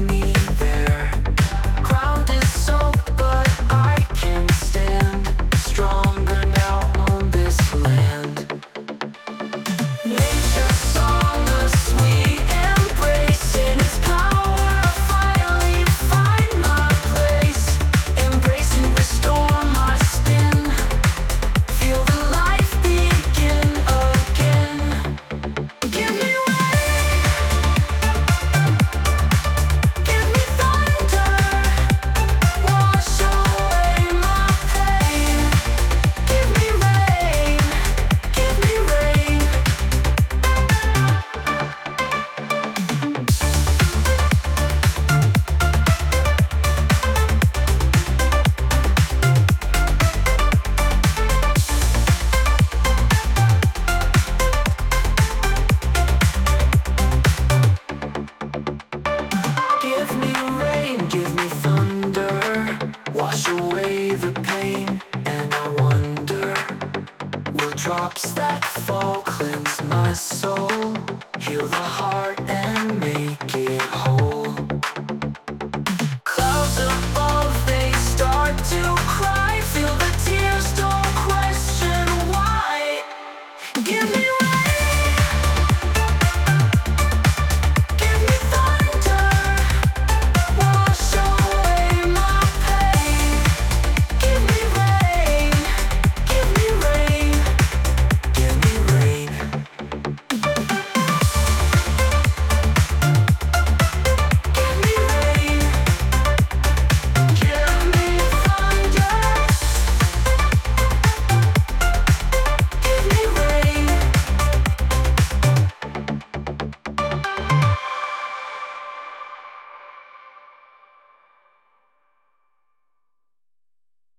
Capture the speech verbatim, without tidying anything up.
me there. Ground is soaked, but I can stand stronger now on this land. Nature song, a sweet embrace. In its power, I finally find my place. Embrace and restore my spin. Feel the life begin again. Give me rain, give me thunder, wash away my pain. Give me rain, give me rain. Give me rain, give me thunder, wash away the pain. And I wonder, will drops that